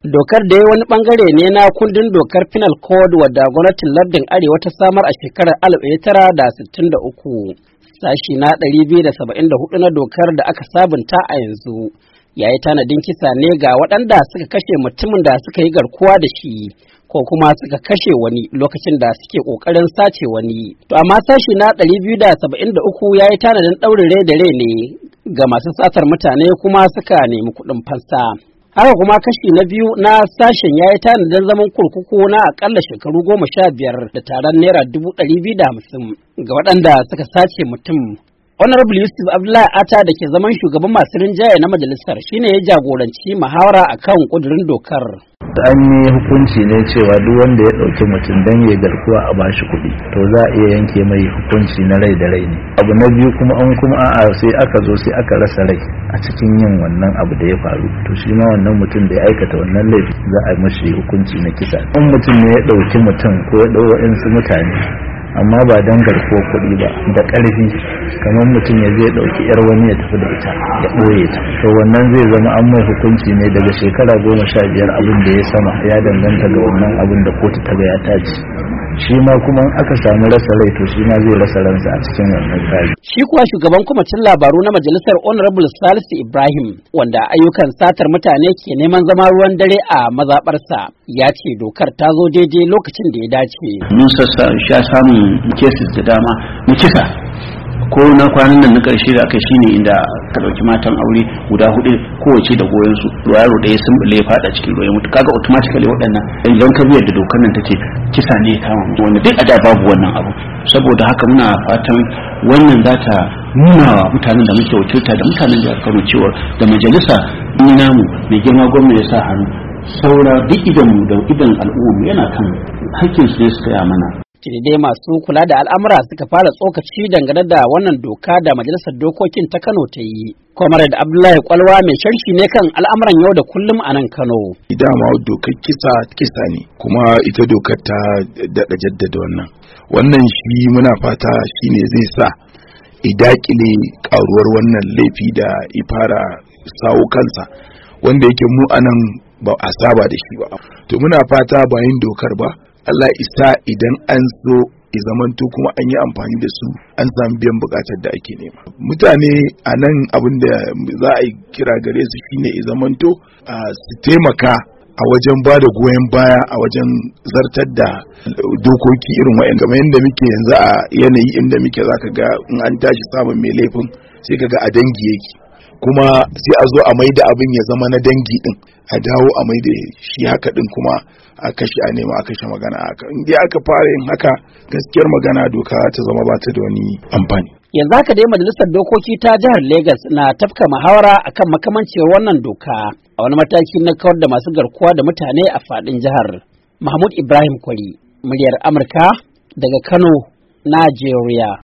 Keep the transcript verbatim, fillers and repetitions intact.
Dokar da wani bangare ne na kundin dokar Penal Code wadda gwamnatin lardin Arewa ta samar a shekarar alif ɗaya tara da sittin da uku. Sashi na ɗari biyu da saba'in da hudu na dokar da aka sabunta a yanzu ya yi tanadin kisa ne ga waɗanda suka kashe mutumin da suka yi garkuwa da shi ko kuma suka kashe wani lokacin da suke ƙoƙarin sace wani. To amma sashi na ɗari biyu da saba'in da uku ya yi tanadin ɗaurin rai da rai ne ga masu satar mutane kuma suka nemi kuɗin fansa. Haka kuma kashi na biyu na sashen ya yi tanadin zaman kurkuku na akalla shekaru goma sha biyar da taron naira dubu ɗari biyu da hamsin ga waɗanda suka sace mutum. Honorable Yusuf Abdullahi Ata da ke zaman shugaban masu rinjaye na majalisar shine ya jagoranci muhawara akan kudurin dokar. An yi hukunci ne cewa duk wanda ya ɗauki mutum don ya garkuwa a bashi kuɗi to za a iya yanke mai hukunci na rai da rai ne. Abu na biyu kuma an kuma a'a sai aka zo sai aka rasa rai a cikin yin wannan abu da ya faru to shi ma wannan mutum da ya aikata wannan laifi za a yi mashi hukunci na kisa. In mutum ne ya ɗauki mutum ko ya ɗau wa'insu mutane amma ba don garkuwa kuɗi ba da ƙarfi kamar mutum ya zai ɗauki yar wani ya tafi da ita ya ɓoye ta to wannan zai zama an mai hukunci ne daga shekara goma sha biyar abin da ya sama ya danganta ga wannan abin da kotu ta ga ya tace shi ma kuma aka samu rasa rai to shi ma zai rasa ransa a cikin wannan tsari. Shi kuwa shugaban kwamitin labaru na majalisar Honorable Salisu Ibrahim wanda ayyukan satar mutane ke neman zama ruwan dare a mazaɓarsa ya ce dokar ta zo daidai lokacin da ya dace. Mun sassa sha samun cases da dama na kisa ko na kwanan nan na karshe da aka shine inda ka dauki matan aure guda hudu kowace da goyon su yaro da ya sumbule ya fada cikin ruwa ya mutu kaga automatically waɗannan idan ka biyar da dokar nan tace kisa ne ya kama mutu wanda duk a da babu wannan abu saboda haka muna fatan wannan za ta nuna wa mutanen da muke wakilta da mutanen jihar Kano cewa da majalisa ni namu mai girma gwamnati ya sa hannu saura duk idan mu da idan al'umma yana kan hakkin su ne su kaya mana. dai masu kula da al'amura suka fara tsokaci dangane da wannan doka da majalisar dokokin ta Kano ta yi. Comrade Abdullahi Kwalwa mai sharhi ne kan al'amuran yau da kullum a nan Kano. Dama dokar kisa kisa ne kuma ita dokar ta daɗa jaddada wannan. Wannan shi muna fata shine zai sa idakile karuwar wannan laifi da ifara sawo kansa wanda yake mu anan ba a saba da shi ba. To muna fata bayan dokar ba Allah isa idan an so ya zamanto kuma an yi amfani da su an samu biyan bukatar da ake nema. Mutane a nan abin da za a yi kira gare su shine ya zamanto su taimaka a wajen ba da goyon baya a wajen zartar da dokoki irin wa'yan kamar yadda muke yanzu a yanayi inda muke zaka ga in an tashi samun mai laifin sai kaga a dangi yake kuma sai a zo a maida abin ya zama na dangi din a dawo a maida shi haka din kuma a kashe a nema a kashe magana haka in dai aka fara yin haka gaskiyar magana doka ta zama ba ta da wani amfani. Yanzu haka dai majalisar dokoki ta jihar Legas na tafka muhawara akan makamancin wannan doka a wani mataki na kawar da masu garkuwa da mutane a faɗin jihar. Mahmud Ibrahim Kwari, muryar Amurka daga Kano, Najeriya.